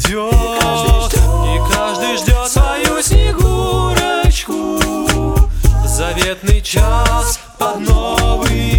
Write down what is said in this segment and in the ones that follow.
и каждый ждет свою Снегурочку. Заветный час под Новый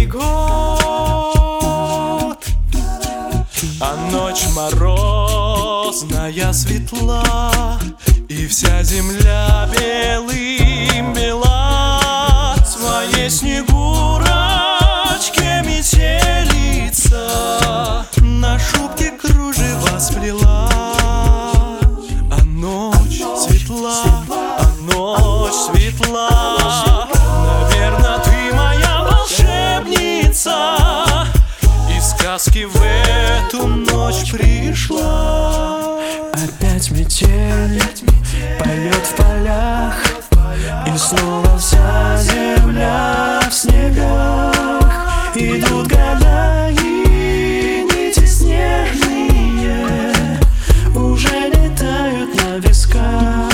год. А ночь морозная светла, и вся земля белым бела. Своей Снегурочке метелица на шубке кружева сплела. А ночь светла, а ночь светла, наверно, ты моя волшебница, и сказки в эту ночь пришла. Опять метель, полет в полях, и снова вся земля в снегах. Идут года, и нити снежные уже летают на висках.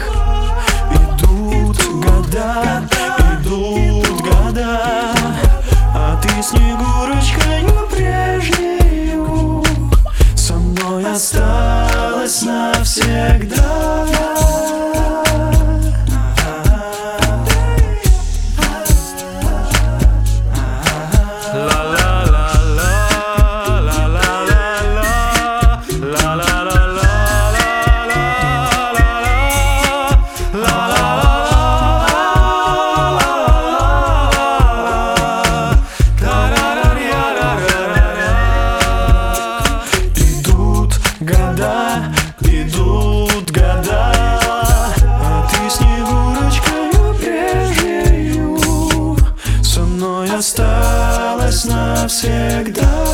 Идут года, а ты, Снегурочкою прежнею, со мной осталась навсегда. Идут года, а ты, Снегурочкою прежнею, со мной осталась навсегда.